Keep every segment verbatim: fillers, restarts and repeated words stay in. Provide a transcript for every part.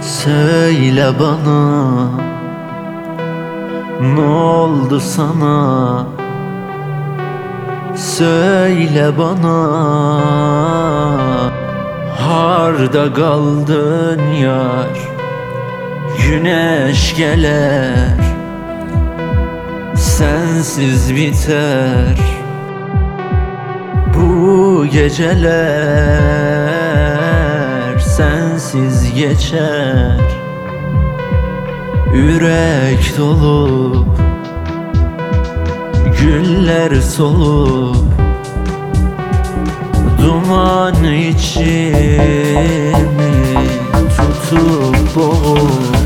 Söyle bana, ne oldu sana? Söyle bana, harda kaldın yar? Güneş gelir, sensiz biter bu geceler, sensiz geçer. Yürek dolu, güller solup, duman içimi tutup boğup.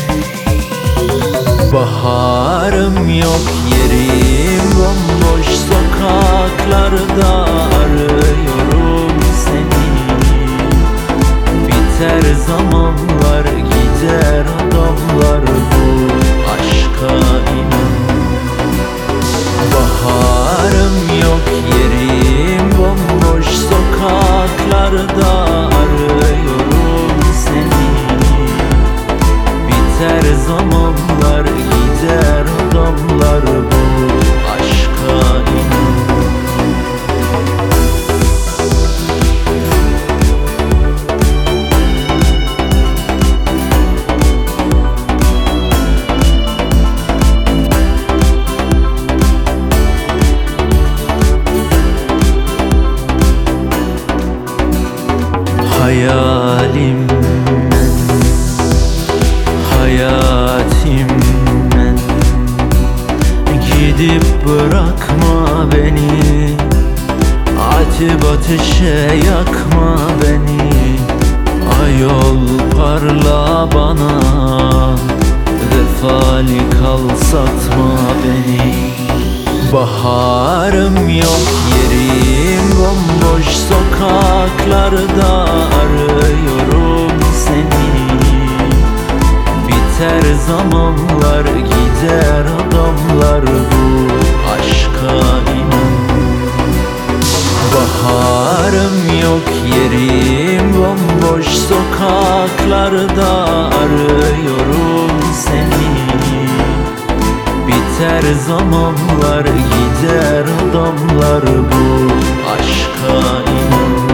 Baharım yok, yerim bomboş, sokaklarda arıyorum seni. Biter zamanlar, gider adamlar, bu aşka inan. Baharım yok, yerim bomboş, sokaklarda arıyorum seni. Biter zamanlar, gider adamlar, bu aşka inan. Hayalimden, hayatimden gidip bırakma beni. Atıp ateşe yakma beni. Ayol parla bana, vefali kal satma beni. Baharım yok, yerim bomboş, sokaklarda arıyorum seni. Biter zamanlar, gider adamlar, bu aşka inan. Baharım yok, yerim bomboş, sokaklarda arıyorum seni. Biter zamanlar, gider adamlar, bu aşka inan.